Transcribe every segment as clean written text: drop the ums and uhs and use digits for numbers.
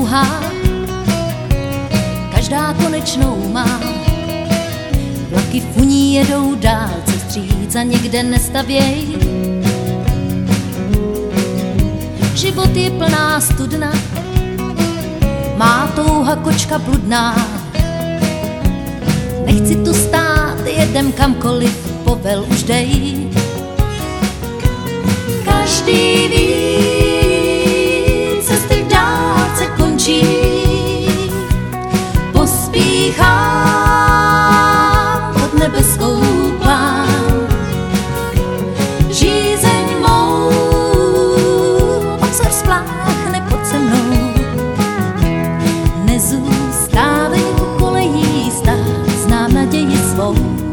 dlouhá, každá konečnou má. Vlaky funí, jedou dál, co vstříc a někde nestavěj. Život je plná studna, má touha kočka bludná. Nechci tu stát, jedem kamkoliv, povel už dej. Každý ví, cesty v dálce končí. Pospíchám pod nebeskou plán. Žízeň mou, obzor spláchne pod se mnou. Nezůstávej u kolejí stát, znám naději svou.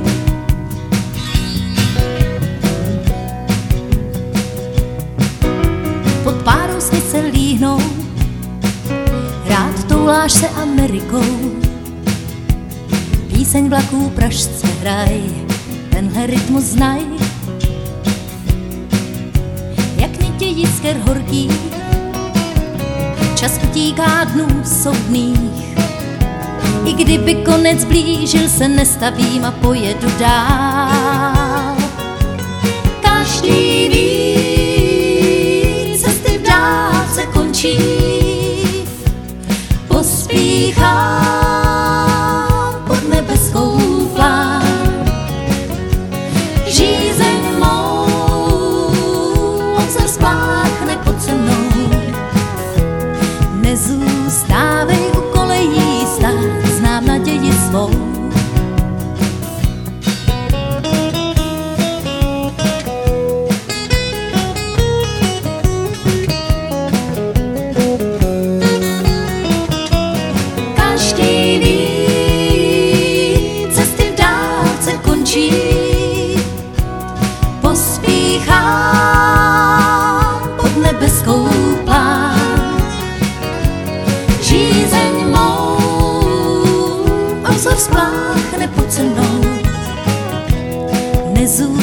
Pod párou sny se líhnou, rád touláš se Amerikou. Píseň vlaků pražce hraj, tenhle rytmus znaj. Jak nitě jisker horký, čas utíká dnů soudných. I kdyby konec blížil, se nestavím a pojedu dál. Každý ví, cesty v dálce končí. Pospíchám pod nebeskou plán. Žízeň mou, obzor spláchne pod se mnou. Nezůstávej u kolejí stát, znám naději svou. Každý ví, cesty v dálce končí. Pospíchám pod nebeskou plán. Žízeň mou, obzor spláchne pod se mnou.